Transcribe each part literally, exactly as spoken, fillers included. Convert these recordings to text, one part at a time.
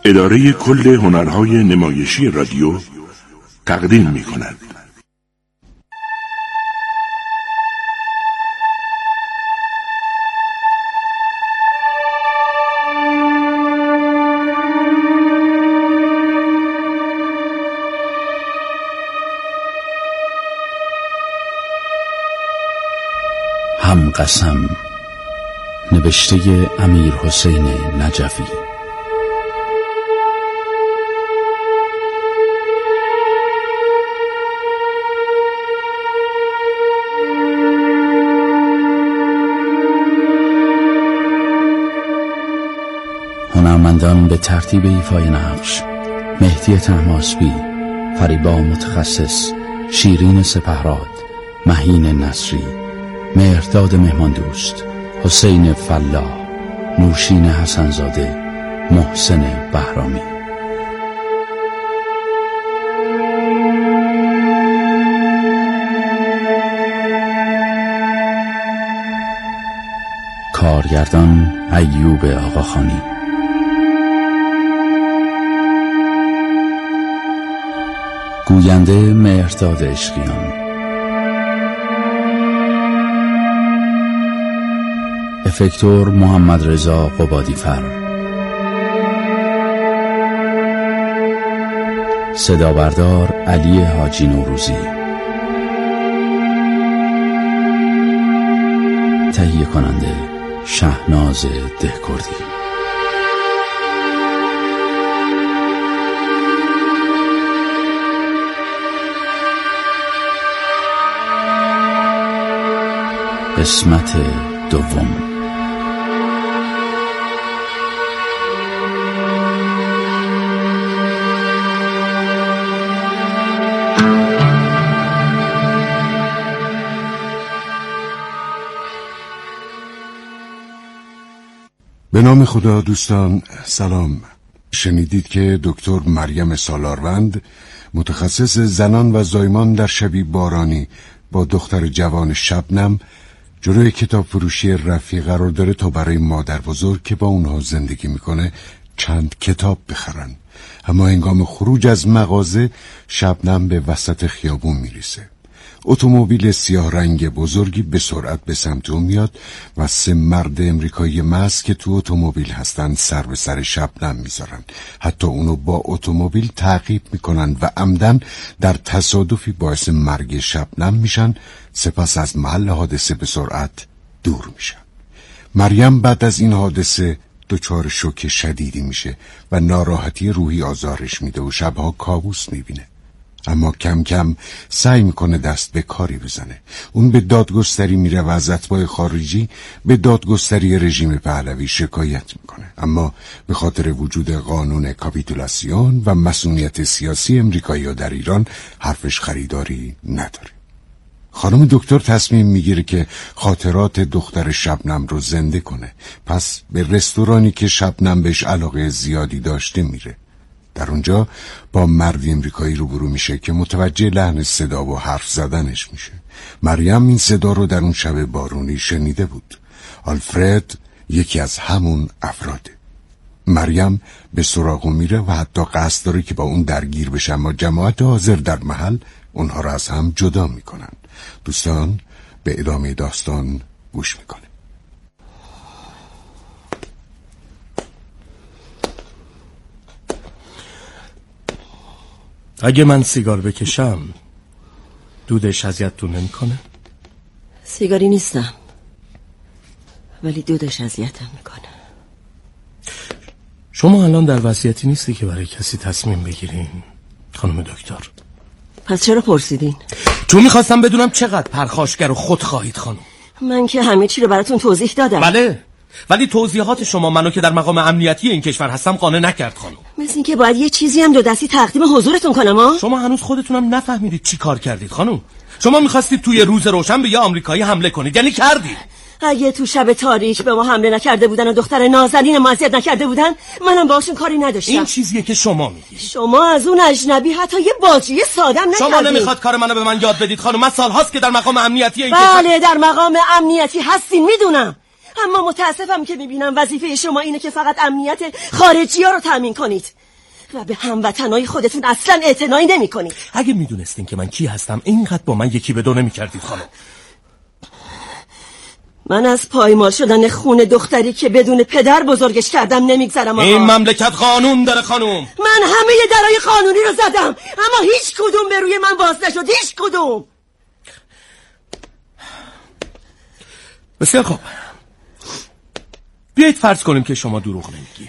اداره کل هنرهای نمایشی رادیو تقدیم می کند. هم قسم، نوشته امیر حسین نجفی. هنرمندان به ترتیب ایفای نقش: مهدی طهماسبی، فریبا متخصص، شیرین سپهراد، مهین نصری، مهرداد مهماندوست، حسین فلاح، نوشین حسنزاده، محسن بهرامی. کارگردان ایوب آقاخانی. گوینده مهرداد عشقیان. افکتور محمد رضا قبادی‌فر. صدا بردار علی حاجی نوروزی. تهیه کننده شهناز دهکردی. قسمت دوم. به نام خدا. دوستان سلام. شنیدید که دکتر مریم سالاروند، متخصص زنان و زایمان در شبی بارانی، با دختر جوان شبنم جلوی کتاب فروشی رفیع قرار داره تا برای مادر بزرگ که با اونها زندگی میکنه چند کتاب بخرن. اما هنگام خروج از مغازه شبنم به وسط خیابون میریسه. اتومبیل سیاه رنگ بزرگی به سرعت به سمت اون میاد و سه مرد امریکایی مست که تو اتومبیل هستن سر به سر شبنم میذارن. حتی اونو با اتومبیل تعقیب میکنن و عمدن در تصادفی باعث مرگ شبنم میشن. سپس از محل حادثه به سرعت دور میشن. مریم بعد از این حادثه دچار شوک شدیدی میشه و ناراحتی روحی آزارش میده و شبها کابوس میبینه. اما کم کم سعی میکنه دست به کاری بزنه. اون به دادگستری میره و از اتباع خارجی به دادگستری رژیم پهلوی شکایت میکنه. اما به خاطر وجود قانون کاپیتولاسیون و مسئولیت سیاسی امریکایی در ایران حرفش خریداری نداره. خانم دکتر تصمیم میگیره که خاطرات دختر شبنم رو زنده کنه. پس به رستورانی که شبنم بهش علاقه زیادی داشته میره. در اونجا با مردی امریکایی روبرو میشه که متوجه لحن صدا و حرف زدنش میشه. مریم این صدا رو در اون شب بارونی شنیده بود. آلفرد یکی از همون افراده. مریم به سراغ میره و حتی قصد داره که با اون درگیر بشه، اما جماعت حاضر در محل اونها را از هم جدا میکنن. دوستان به ادامه داستان گوش میکنه. اگه من سیگار بکشم دودش اذیتتون نمیکنه؟ سیگاری نیستم، ولی دودش اذیتم میکنه. شما الان در وضعیتی نیستی که برای کسی تصمیم بگیرین خانم دکتر. پس چرا پرسیدین؟ چون میخواستم بدونم چقدر پرخاشگر و خود خواهید خانم. من که همه چی رو براتون توضیح دادم. بله، ولی توضیحات شما منو که در مقام امنیتی این کشور هستم قانع نکرد خانم. مثل این که باید یه چیزی هم دو دستی تقدیم حضورتون کنم ها؟ شما هنوز خودتونم نفهمیدید چی کار کردید خانم. شما میخواستید توی روز روشن به یه آمریکایی حمله کنید، یعنی کردید. اگه تو شب تاریک به ما حمله نکرده بودن و دختر نازنین ما اذیت نکرده بودن، منم باهاشون کاری نداشتم. این چیزیه که شما میگید. شما از اون اجنبی حتی یه باجی سادم نکردید. شما نمیخواد کار منو به من یاد بدید خانم. من سالهاست که در مقام امنیتی این بله کشور... در مقام امنیتی هستین، میدونم. اما متاسفم که میبینم وظیفه شما اینه که فقط امنیت خارجی ها رو تأمین کنید و به هموطنای خودتون اصلا اعتنایی نمی کنید. اگه میدونستین که من کی هستم اینقدر با من یکی به دو نمی‌کردید خانم. من از پایمال شدن خون دختری که بدون پدر بزرگش کردم نمیگذرم. این مملکت قانون داره خانم. من همه درای قانونی رو زدم اما هیچ کدوم به روی من باز نشد، هیچ کدوم. بسیار خوب، بیایید فرض کنیم که شما دروغ نمیگی.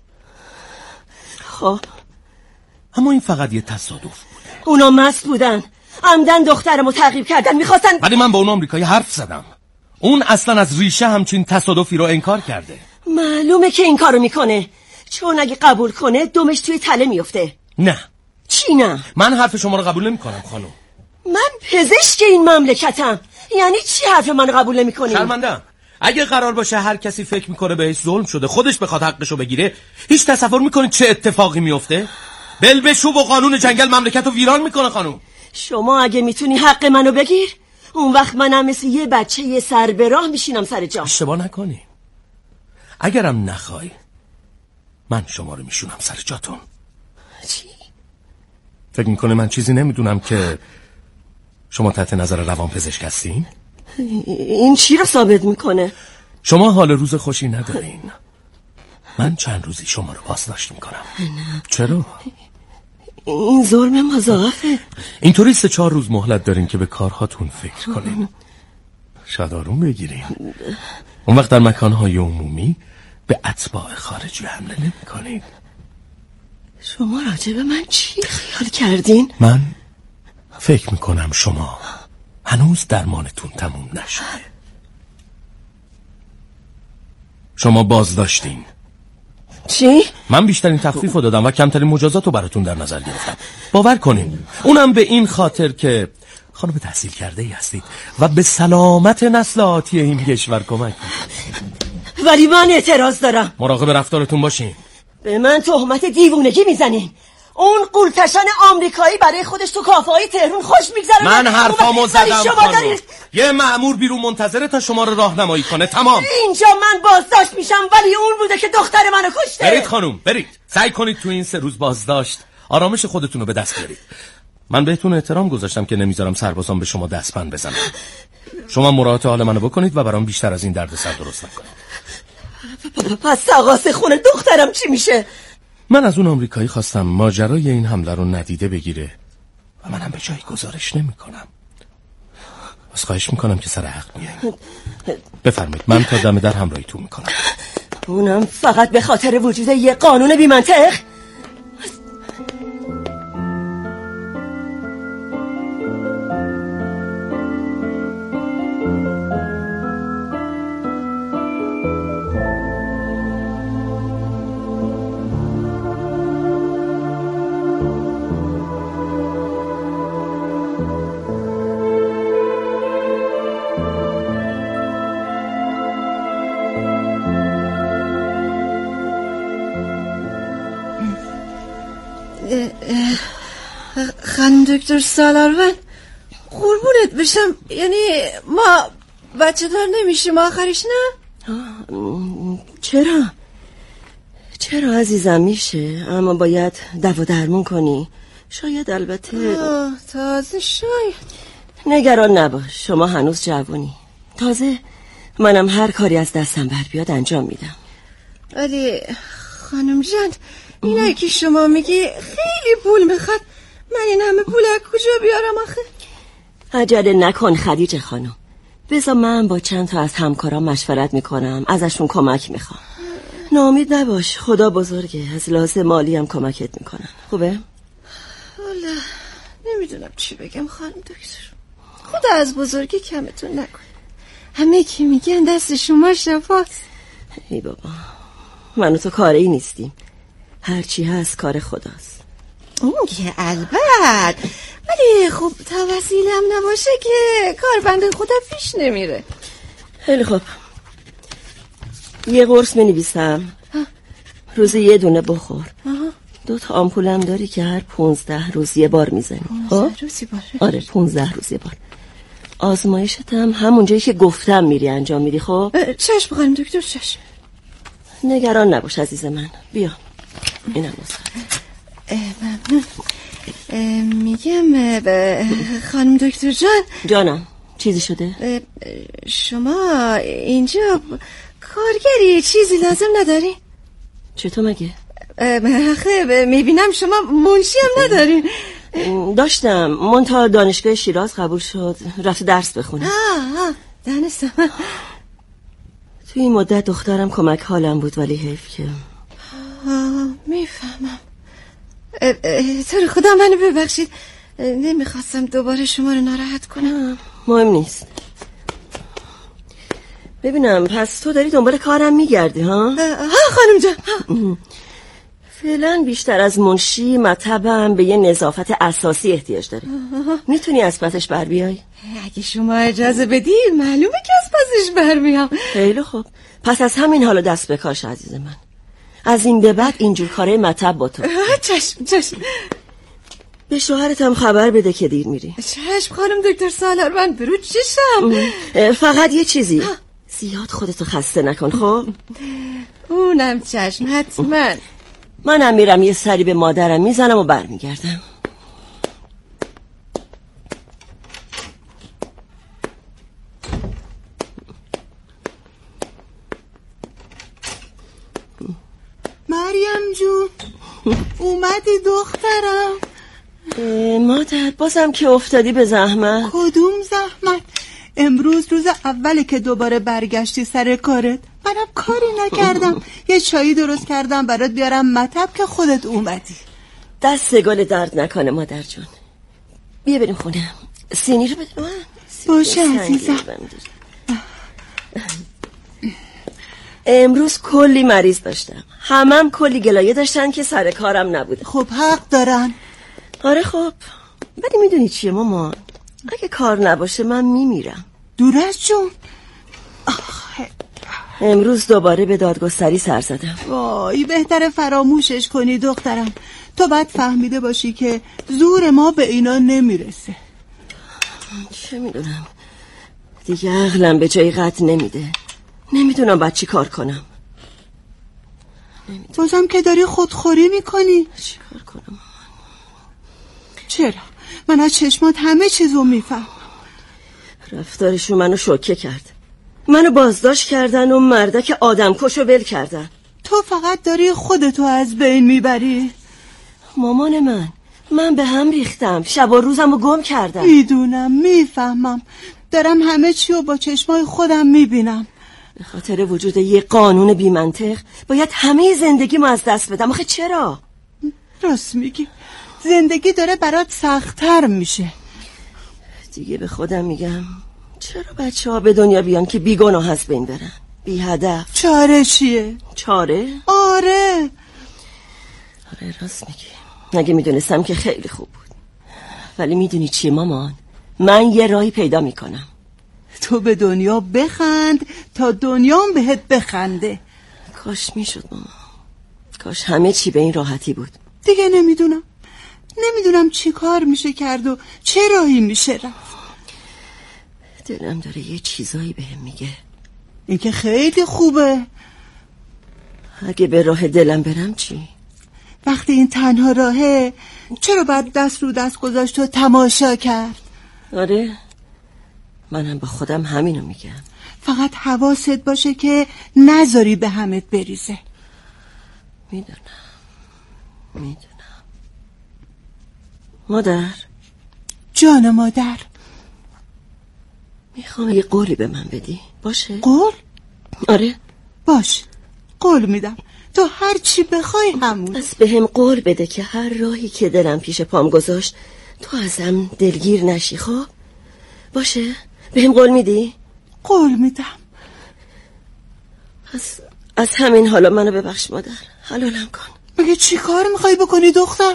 خب اما این فقط یه تصادف بوده. اونا مست بودن، عمدن دخترمو تعقیب کردن، میخواستن. ولی من با اون آمریکایی حرف زدم، اون اصلا از ریشه همچین تصادفی رو انکار کرده. معلومه که این کارو میکنه، چون اگه قبول کنه دومش توی تله میفته. نه. چی نه؟ من حرف شما رو قبول نمیکنم خانم. من پزشک این مملکتم. یعنی چی حرف من قبول نمیکنی؟ شرمندم. اگه قرار باشه هر کسی فکر میکنه بهش ظلم شده خودش بخواد حقشو بگیره، هیچ تصور میکنید چه اتفاقی میفته؟ بلبشوب و قانون جنگل مملکت رو ویران میکنه خانم. شما اگه میتونی حق منو بگیر، اون وقت منم مثل یه بچه یه سر به راه میشینم سر جام. اشتباه نکنی. اگرم نخوای من شما رو میشونم سر جاتون. چی؟ فکر میکنه من چیزی نمیدونم که شما تحت نظر روان پزشک هستین؟ این چی رو ثابت میکنه؟ شما حال روز خوشی ندارین. من چند روزی شما رو پاسداشت میکنم. چرا؟ این ظلم مضاعفه. اینطوری سه چهار روز مهلت دارین که به کارهاتون فکر کنین. شاید آروم بگیرین. اون وقت در مکانهای عمومی به اتباع خارجی حمله نمی کنین. شما راجع به من چی خیال کردین؟ من فکر میکنم شما هنوز درمانتون تموم نشده. شما بازداشتین. چی؟ من بیشترین تخفیف رو دادم و کمترین مجازات رو براتون در نظر گرفتم. باور کنین اونم به این خاطر که خانم تحصیل کرده ای هستید و به سلامت نسل آتی این کشور کمک میکنید. ولی من اعتراض دارم. مراقب رفتارتون باشین. به من تهمت دیوونگی میزنین. اون قولتشن آمریکایی برای خودش تو کافه های تهران خوش میگذره. من حرفامو زدم خانم. دارید... یه مأمور بیرون منتظره تا شما رو راهنمایی کنه. تمام. اینجا من بازداشت میشم ولی اون بوده که دختر منو کشته. برید خانم برید. سعی کنید تو این سه روز بازداشت آرامش خودتون رو به دست بیارید. من بهتون احترام گذاشتم که نمیذارم سربازان به شما دستبند بزنن. شما مراعات حال منو بکنید و برام بیشتر از این دردسر درست نکنید. پس تقاص خون دخترم چی میشه؟ من از اون آمریکایی خواستم ماجرای این حمله رو ندیده بگیره و منم به جایی گزارش نمی کنم. بس خواهش میکنم که سر حق بیاییم. بفرمایید من تا دم در همراهیتون میکنم. اونم فقط به خاطر وجود یه قانون بی منطق؟ خانم دکتر سالاروند قربونت بشم، یعنی ما بچه دار نمیشیم آخرش نه؟ چرا؟ چرا عزیزم میشه، اما باید دوا درمون کنی. شاید البته تازه شاید. نگران نباش، شما هنوز جوانی. تازه منم هر کاری از دستم بر بیاد انجام میدم. ولی خانم جان اینایی که شما میگی خیلی پول میخواد. من این همه پول از کجا بیارم آخه؟ عجله نکن خدیجه خانم. بذار من با چند تا از همکارام مشورت میکنم، ازشون کمک میخوام. ناامید نباش، خدا بزرگه، از لحاظ مالی هم کمکت میکنن. خوبه؟ والا نمیدونم چی بگم خانم دکتر. خدا از بزرگی کمتون نکن. همه که میگن دست شما شفاست. ای بابا، من و تو کاری نیستیم، هرچی هست کار خداست. اون که البته، ولی خب تا وسیله هم نباشه که کار بنده خدا پیش نمیره. خیلی خوب، یه قرص می نویسم، روزی یه دونه بخور. آه. دو تا آمپولم داری که هر پونزده روز یه بار میزنی. پونزده روز یه بار؟ آره پونزده روز یه بار. آزمایشت هم همون جایی که گفتم میری انجام میدی. خب چشم خانم دکتر، چشم. نگران نباش عزیز من. بیا اینم ممنون. میگم خانم دکتر جان. جانم چیزی شده؟ شما اینجا کارگری چیزی لازم نداری؟ چطور مگه؟ آخه میبینم شما منشی هم ندارین. داشتم، منتها دانشگاه شیراز قبول شد، رفت درس بخونه. آه آه دانستم. توی این مدت دخترم کمک حالم بود، ولی حیف که. آه میفهمم. تو رو خدا منو ببخشید، نمیخواستم دوباره شما رو ناراحت کنم. مهم نیست. ببینم پس تو داری دنبال کارم میگردی ها؟ ها خانم جان. فعلا بیشتر از منشی مطبم به یه نظافت اساسی احتیاج داره. میتونی از پسش بر بیای؟ اگه شما اجازه بدی معلومه که از پسش بر بیام. خیلی خوب، پس از همین حالا دست به کارش عزیز من. از این به بعد اینجور کاره مطب با تو. چشم چشم. به شوهرت هم خبر بده که دیر میری. چشم خانم دکتر سالارمند، برو چشم. فقط یه چیزی، زیاد خودتو خسته نکن. خب اونم چشم حتما. منم میرم یه سری به مادرم میزنم و برمیگردم. مریم جون اومدی دخترم؟ مادر بازم که افتادی به زحمت. کدوم زحمت؟ امروز روز اوله که دوباره برگشتی سر کارت. منم کاری نکردم. یه چایی درست کردم برات بیارم مطب که خودت اومدی. دست گل درد نکنه مادر جون. بیا بریم خونه. سینی رو بده من. باشه عزیزم. امروز کلی مریض داشتم، همم کلی گلایه داشتن که سر کارم نبوده. خب حق دارن. آره خب، ولی میدونی چیه مامان، اگه کار نباشه من میمیرم. دورست جون. آخه امروز دوباره به دادگستری سر زدم. وای بهتره فراموشش کنی دخترم. تو باید فهمیده باشی که زور ما به اینا نمیرسه. چه میدونم دیگه، عقلم به جای قطع نمیده. نمیدونم باید چی کار کنم. نمیدونم. بازم که داری خودخوری میکنی. چی کار کنم؟ چرا؟ من از چشمات همه چیزو میفهم. رفتارشون منو شوکه کرد. منو بازداشت کردن و مردک آدم کشو ول کردن. تو فقط داری خودتو از بین میبری. مامان من من به هم ریختم، شب و روزم رو گم کردم. میدونم میفهمم، دارم همه چی رو با چشمای خودم میبینم. به خاطر وجود یه قانون بی منطق باید همه زندگی ما از دست بدم. آخه چرا؟ راست میگی، زندگی داره برات سخت‌تر میشه. دیگه به خودم میگم چرا بچه ها به دنیا بیان که بیگناه از بین برن، بی هدف؟ چاره چیه؟ چاره؟ آره آره راست میگی. اگه میدونستم که خیلی خوب بود. ولی میدونی چیه مامان، من یه راهی پیدا میکنم. تو به دنیا بخند تا دنیام بهت بخنده. کاش میشد مامان، کاش همه چی به این راحتی بود. دیگه نمیدونم نمیدونم چی کار میشه کرد و چه راهی میشه رفت. دلم داره یه چیزایی بهم میگه. این که خیلی خوبه. اگه به راه دلم برم چی؟ وقتی این تنها راهه چرا باید دست رو دست گذاشت و تماشا کرد؟ آره منم با خودم همینو میگم. فقط حواست باشه که نذاری به همت بریزه. میدونم میدونم. مادر جان مادر، میخوام یه قولی به من بدی، باشه؟ قول؟ آره باش، قول میدم. تو هر چی بخوای همون. از به هم قول بده که هر راهی که دلم پیش پام گذاشت تو ازم دلگیر نشی. خب باشه؟ به هم قول میدی؟ قول میدم. از, از همین حالا منو ببخش مادر، حلالم کن. مگه چی کار میخوای بکنی دختر؟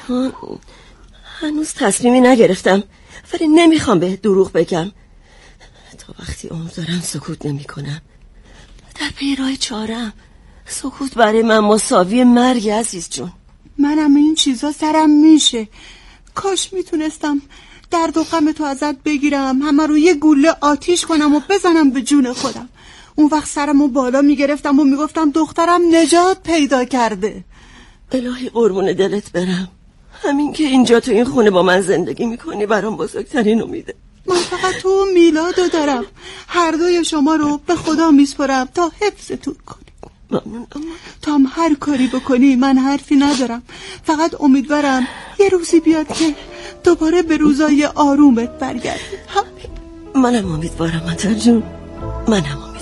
هنوز تصمیمی نگرفتم، ولی نمیخوام به دروغ بگم. تا وقتی عمر دارم سکوت نمی کنم. در پی راه چارم. سکوت برای من مساوی مرگ عزیز جون. منم این چیزا سرم میشه. کاش میتونستم درد و غم تو ازت بگیرم، همه رو یه گوله آتیش کنم و بزنم به جون خودم. اون وقت سرمو بالا میگرفتم و میگفتم دخترم نجات پیدا کرده. الهی قربون دلت برم. همین که اینجا تو این خونه با من زندگی میکنی برام بزرگترین امیده. من فقط تو میلادو دارم. هر دوی شما رو به خدا میسپرم تا حفظتون کنی. ممنون اما تا هم هر کاری بکنی من حرفی ندارم. فقط امیدوارم یه روزی بیاد که دوباره به روزای آرومت برگردی. منم امیدوارم مطر جون، منم امیدوارم.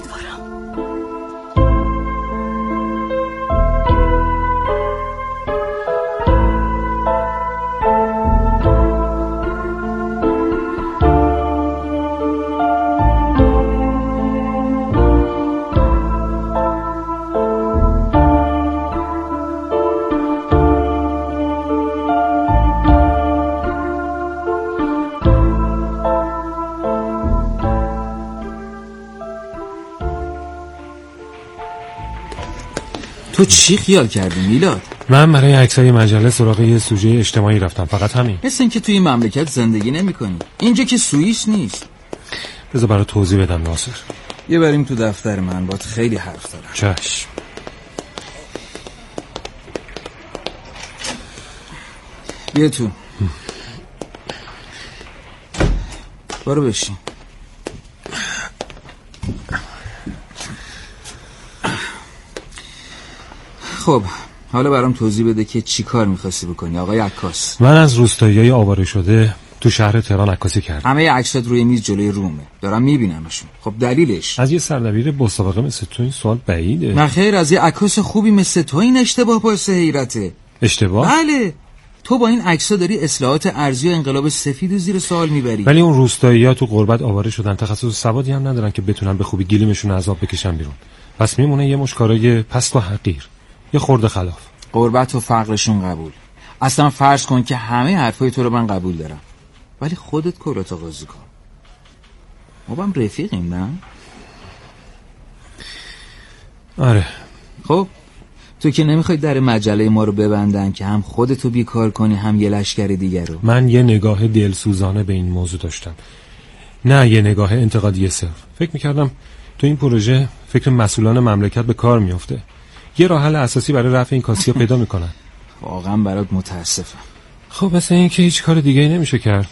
تو چی خیال کردی میلاد؟ من برای عکسای مجله سراغ یه سوژه اجتماعی رفتم، فقط همین. مثل این که توی این مملکت زندگی نمی کنی. اینجا که سوئیس نیست. بذار برای توضیح بدم ناصر. یه بریم تو دفتر من، باید خیلی حرف دارم. چشم. بیا تو. برو بشین. خب حالا برام توضیح بده که چی کار می‌خواستی بکنی آقای عکاس. من از روستایی‌های آواره شده تو شهر تهران عکاسی کردم. همه عکسات روی میز جلوی رومه، دارم میبینمشون. خب دلیلش؟ از یه سردبیر با سابقه مثل تو این سوال بعیده. نه خیر، از یه عکاس خوبی مثل تو این اشتباه باعث حیرته. اشتباه؟ بله. تو با این عکس‌ها داری اصلاحات ارضی و انقلاب سفید و زیر سوال میبری. ولی اون روستایی‌ها تو غربت آواره شدن، تخصص سوادی هم ندارن که بتونن به خوبی گلیمشون عذاب بکشن بیرون. پس میمونه یه مش کارای پست و حقیر، یه خورده خلاف. غربت و فقرشون قبول. اصلا فرض کن که همه حرفای تو رو من قبول دارم، ولی خودت کلاتو قاضی کن. ما با هم رفیقیم نه؟ آره. خب تو که نمیخوای در مجله ما رو ببندن که هم خودتو بیکار کنی هم یه لشکر دیگر رو. من یه نگاه دلسوزانه به این موضوع داشتم، نه یه نگاه انتقادی صرف. فکر میکردم تو این پروژه فکر مسئولان مملکت به کار میفته، یه راه حل اساسی برای رفع این کاسیا پیدا میکنن. واقعا برات متاسفم. خب مثل این که هیچ کار دیگه نمیشه کرد.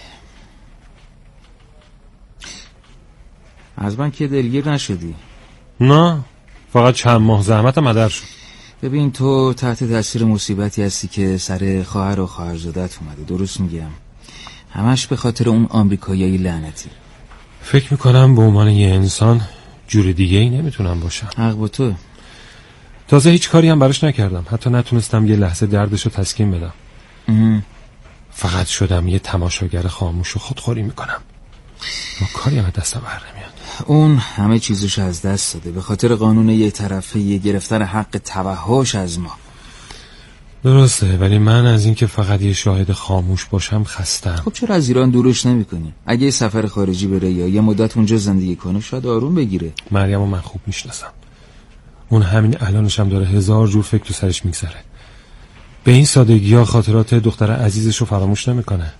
از من که دلگیر نشدی؟ نه، فقط چند ماه زحمتم هدر شد. ببین تو تحت تاثیر مصیبتی هستی که سر خواهر و خواهرزادت اومده، درست میگم؟ همش به خاطر اون آمریکایی لعنتی. فکر میکنم به عنوان یه انسان جور دیگه ای نمیتونم باشم. حق با تو. تازه هیچ کاری هم براش نکردم، حتی نتونستم یه لحظه دردشو تسکین بدم. اه. فقط شدم یه تماشاگر خاموش و خودخوری میکنم. ما کاری هم دستم بر نمیاد. اون همه چیزش از دست داده به خاطر قانون یه طرفه یه گرفتن حق توحش از ما. درسته، ولی من از این که فقط یه شاهد خاموش باشم خستم. خب چرا از ایران دورش نمی کنی؟ اگه یه سفر خارجی بره یا یه مدت اونجا زندگی کنه شاید آروم بگیره. مریم و من خوب میشناسم، اون همین الانش هم داره هزار جور فکر تو سرش میگذره. به این سادگی ها خاطرات دختر عزیزش رو فراموش نمیکنه.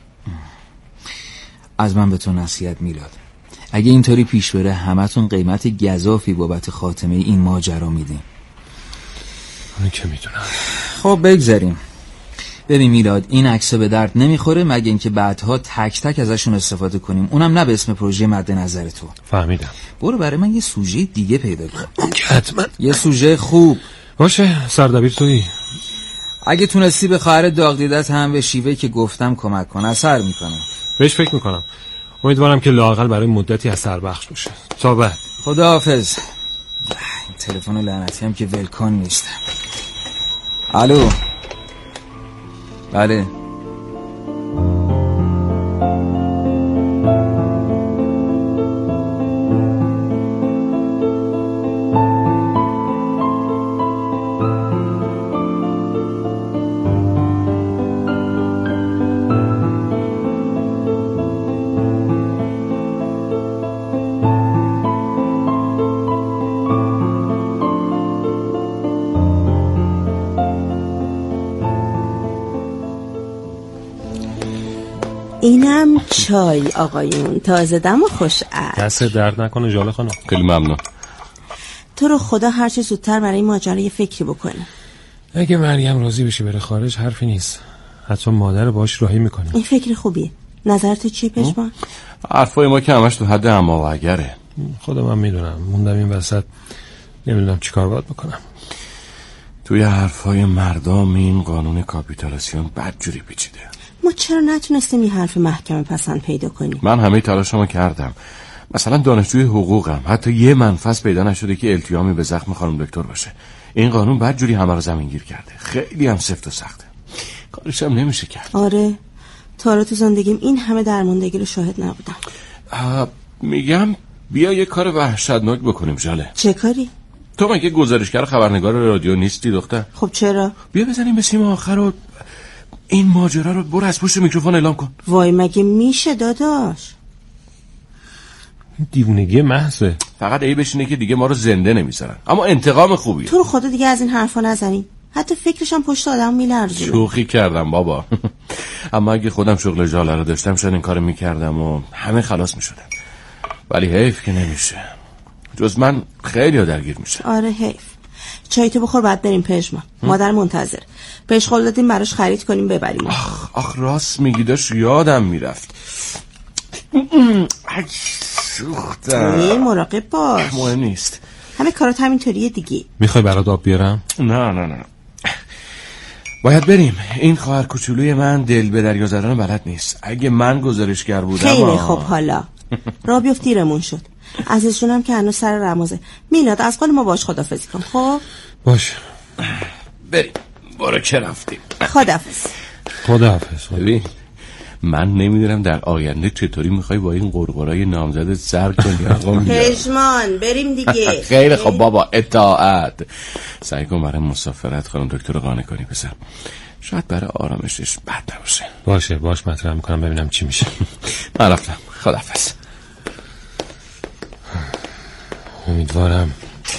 از من به تو نصیحت میلاد، اگه اینطوری پیش بره همتون قیمت گزافی بابت خاتمه این ماجرا میدین. من که میدونم. خب بگذاریم. ببین میلاد، این عکس‌ها به درد نمیخوره مگه اینکه بعدها تک تک ازشون استفاده کنیم، اونم نه به اسم پروژه مد نظر تو. فهمیدم. برو برای من یه سوژه دیگه پیدا کن. اون که حتما یه سوژه خوب باشه. سردبیر تویی. اگه تونستی به خواهر داغ دیدت هم به شیوهی که گفتم کمک کن، اثر میکنه. بهش فکر میکنم. امیدوارم که لااقل برای مدتی اثر بخش باشه. تا بعد. خداحافظ. این تلفن لعنتی هم که ولکن نیست. الو. بله. اینم چای آقایون، تازه دم و خوش عطر. دست درد نکنه ژاله خانم. خیلی ممنون. تو رو خدا هر چه زودتر برای این ماجرا یه فکری بکنی. اگه مریم راضی بشه بره خارج حرفی نیست. حتی مادر باهاش راهی میکنیم. این فکر خوبیه. نظرت چیه پشمان؟ حرفای ما که همش تو حد اما و اگره. خودم هم میدونم موندم این وسط، نمیدونم چی کار باید بکنم. توی حرفای مردم این قانون کاپیتولاسیون بدجوری پیچیده. ما چرا نتونستیم این حرف محکمه پسند پیدا کنیم؟ من همه تلاشمو کردم. مثلا دانشجوی حقوقم، حتی یه منفذ پیدا نشده که التیامی به زخم خانم دکتر باشه. این قانون بدجوری همه رو زمین گیر کرده. خیلی هم سفت و سخته. کارش هم نمیشه کرد. آره، تا تو زندگیم این همه درماندگی رو شاهد نبودم. میگم بیا یه کار وحشتناک بکنیم ژاله. چه کاری؟ تو مگه گزارشگر خبرنگار رادیو نیستی دختر؟ خب چرا؟ بیا بزنیم به سیم آخر و این ماجرا رو برو از پشت میکروفون اعلام کن. وای مگه میشه داداش؟ دیوونگی محضه. فقط ای بشینه که دیگه ما رو زنده نمیذارن، اما انتقام خوبیه. تو رو خدا دیگه از این حرفا نزنی. حتی فکرشم پشت آدم میلرزونه. شوخی کردم بابا. اما اگه خودم شغل ژاله رو داشتم شاید این کارو میکردم و همه خلاص میشدن. ولی حیف که نمیشه. جز من خیلی ها درگیر میشه. آره حیف. چای تو بخور بعد بریم پژمان. مادر منتظر. پیش خول دادیم براش خرید کنیم ببریم. آخ آخ راست میگی، داشت یادم میرفت. سوختم. مراقب باش. مهم نیست. همه کارات همینطوریه دیگه. میخوای برات آب بیارم؟ نه نه نه باید بریم. این خواهر کوچولوی من دل به دریا زدن بلد نیست. اگه من گزارشگر بودم خیلی آه. خب حالا را بیفت دیرمون شد. عزیزشونم که هنوز سر رمازه. میلاد از قول ما باش خدافظی کن. خب باش بریم. برو که رفتیم. خدافظ. خدافظ. ببین من نمیدونم در آینده چطوری میخوای با این قرقرای نامزد سر کنی. پژمان بریم دیگه. خیلی خب بابا اطاعت. سعی کن برای مسافرت خانم دکتر رو قانع کنی پسر. شاید برای آرامشش بد نباشه. باشه باش مطرح میکنم ببینم چی میشه. من رفتم. خداحافظ. امیدوارم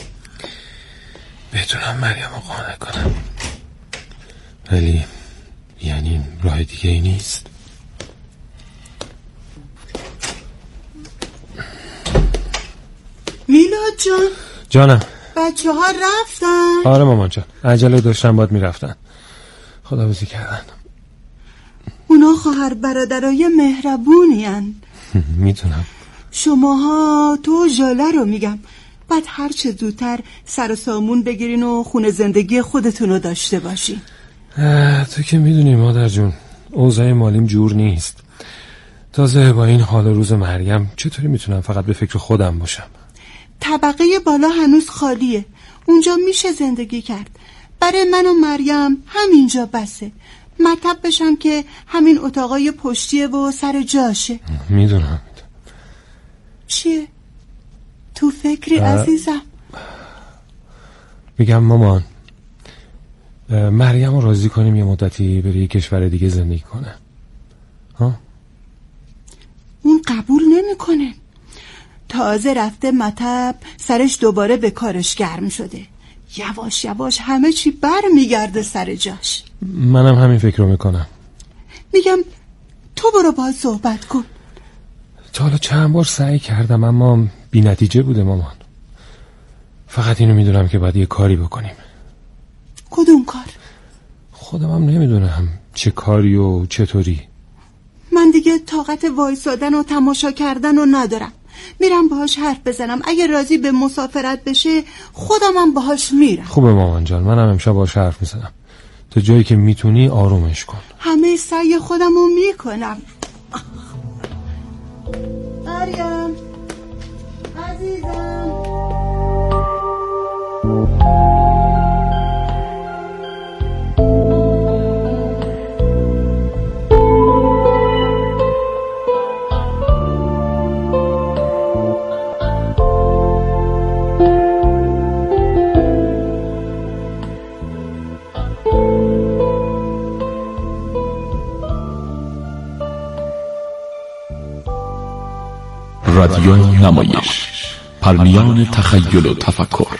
بتونم مریم رو قانع کنم، ولی یعنی راه دیگه ای نیست. میلاد جان. جانم. بچه ها رفتن؟ آره مامان جان، عجله داشتن باید میرفتن. خداحافظی کردن. اونا خواهر برادرای مهربونی هن. میتونم. شماها تو ژاله رو میگم، بعد هر چه زودتر سر و سامون بگیرین و خونه زندگی خودتون رو داشته باشین. تو که میدونی مادر جون اوضاع مالیم جور نیست. تازه با این حال روز مریم چطوری میتونم فقط به فکر خودم باشم؟ طبقه بالا هنوز خالیه، اونجا میشه زندگی کرد. برای من و مریم همینجا بسه. مطب بشم که همین اتاقای پشتیه و سر جاشه. میدونم. چیه؟ تو فکری عزیزم؟ میگم مامان مریم رو راضی کنیم یه مدتی بره یه کشور دیگه زندگی کنه. ها؟ اون قبول نمیکنه. تازه رفته مطب سرش دوباره به کارش گرم شده. یواش یواش همه چی بر میگرده سر جاش. منم همین فکر رو میکنم. میگم تو برو باهاش صحبت کن. تا حالا چند بار سعی کردم اما بی نتیجه بوده مامان. فقط اینو میدونم که باید یه کاری بکنیم. کدوم کار؟ خودم هم نمیدونم چه کاری و چطوری. من دیگه طاقت وایسادن و تماشا کردن رو ندارم. میرم باهاش حرف بزنم. اگه راضی به مسافرت بشه خودم هم باهاش میرم. خوبه مامان جان، منم امشب باهاش حرف میزنم. تا جایی که میتونی آرومش کن. همه سعی خودم رو میکنم. مریم عزیزم. رادیو نمایش، پرمیان تخیل و تفکر.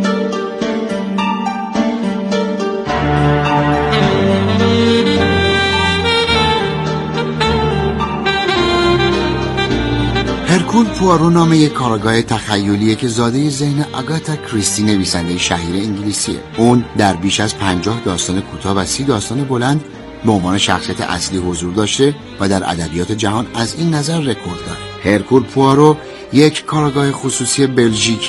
هرکول پوارو نام یک کارگاه تخیلیه که زاده ذهن آگاتا کریستی نویسنده شهیر انگلیسیه. اون در بیش از پنجاه داستان کوتاه و سی داستان بلند به عنوان شخصیت اصلی حضور داشته و در ادبیات جهان از این نظر رکورد داره. هرکول پوارو یک کارگاه خصوصی بلژیکی